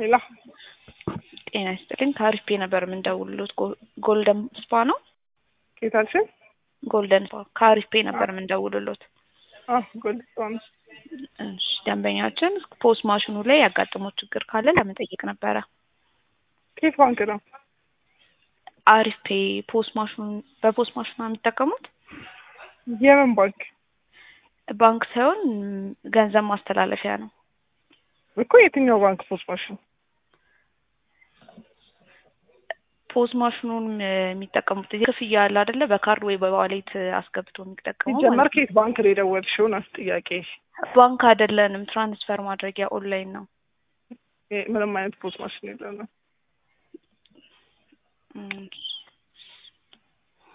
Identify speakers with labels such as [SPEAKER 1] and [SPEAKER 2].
[SPEAKER 1] ሌላ
[SPEAKER 2] ጤና ይስጥልኝ ከአሪፍ ነበር የምንደውልሎት ጎልደን ስፓ ነው።
[SPEAKER 1] ኬታልሽን
[SPEAKER 2] ጎልደን ስፓ ከአሪፍ ነበር የምንደውልሎት።
[SPEAKER 1] ጎልደን ስፓ ነው።
[SPEAKER 2] እሺ ደንበኛችን ፖስ ማሽኑ ላይ ያጋጠመው ችግር ካለ ለመጠየቅ ነበረ።
[SPEAKER 1] ኬት ባንክ ነው?
[SPEAKER 2] አሪፍ ፖስ ማሽኑ በፖስ ማሽኑ የሚጠቀሙት
[SPEAKER 1] የምን ባንክ?
[SPEAKER 2] ባንክ ሳይሆን ገንዘብ ማስተላለፊያ ነው
[SPEAKER 1] እኮ። የትኛው ባንክ ፖስ ማሽኑ?
[SPEAKER 2] ፖስ ማሽኑን የሚጠቀሙት ክፍያ አለ አይደለ? በካርድ ወይ በዋሌት አስገብቶ የሚጠቀመው
[SPEAKER 1] ጀመር። ኬት ባንክ ላይ ደወልሽው ነው ጥያቄ?
[SPEAKER 2] ባንክ አይደለንም፣ ትራንስፈር ማድረጊያ ኦንላይን ነው።
[SPEAKER 1] ምንም አይነት ፖስ ማሽን የለንም።